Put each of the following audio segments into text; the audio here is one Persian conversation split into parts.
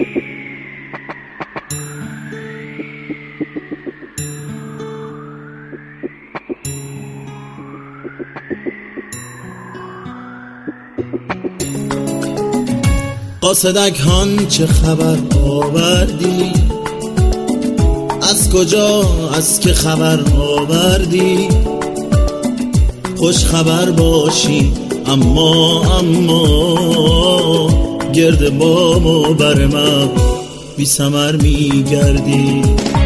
قاصدک هان چه خبر آوردی؟ از کجا از که خبر آوردی؟ خوش خبر باشی اما گرد بام و بر من بی ثمر می گردی.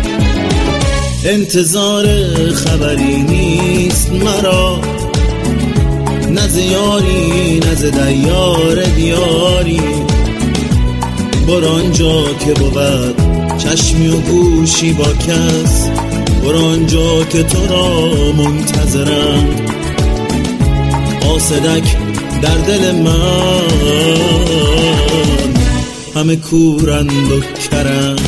انتظار خبری نیست مرا، نه ز یاری نه ز دیار دیاری. برو آنجا که بود چشمی و گوشی با کس، برو آنجا که تو را منتظرم. قاصدک در دل من همه کورند و کرم.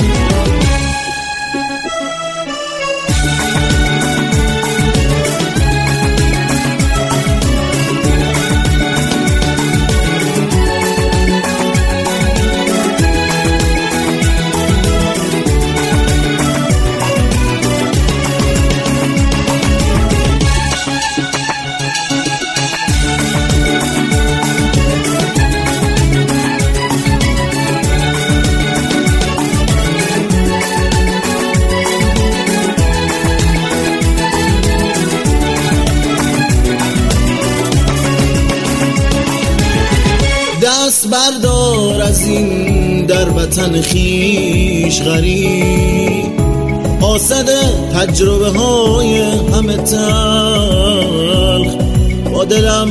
دست بردار از این در وطن خیش غریب، قاصد تجربه های همه تلخ. با دلم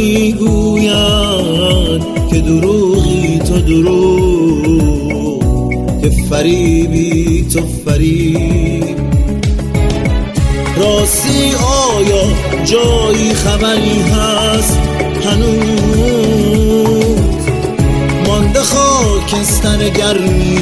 میگوید که دروغی تو دروغ، که فریبی تو فریب. راستی آیا جایی خبری هست هنوز؟ مانده خاکستر گرمی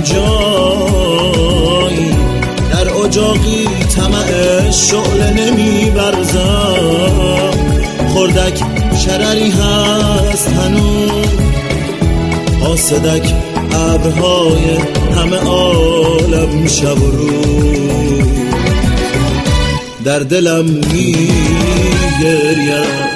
جایی، در اجاقی طمع شعله نمی برزم. خردک شرری هست هنوز، قاصدک ابرهای همه عالم شب و روز در دلم می گرید.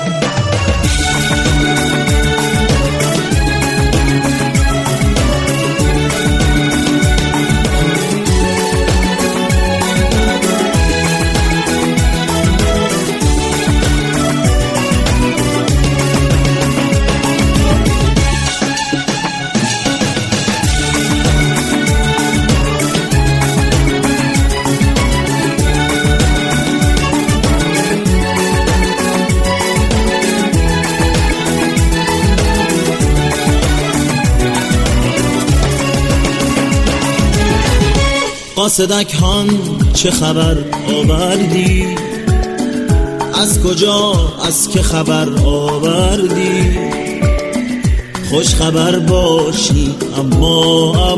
قاصدک هان چه خبر آوردی؟ از کجا از که خبر آوردی؟ خوش خبر باشی اما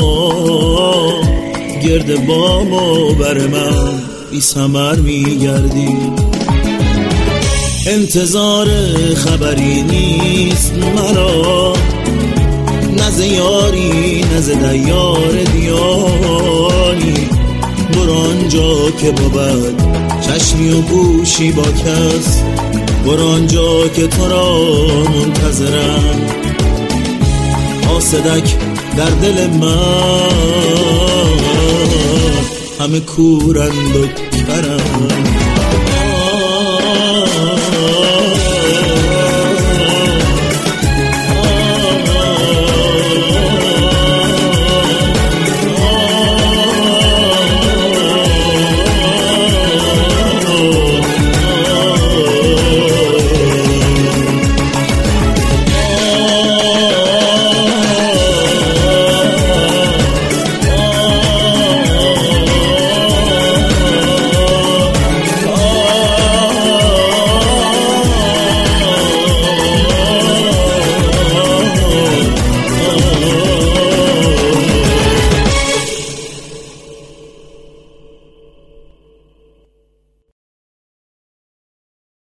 گرد بام و بر من بی ثمر می گردی. انتظار خبری نیست مرا، نه ز یاری نه ز دیار دیاری. برو آنجا که بود چشمی و گوشی با کس، برو آنجا که تو را منتظرم. قاصدک در دل من همه کورند و کرم.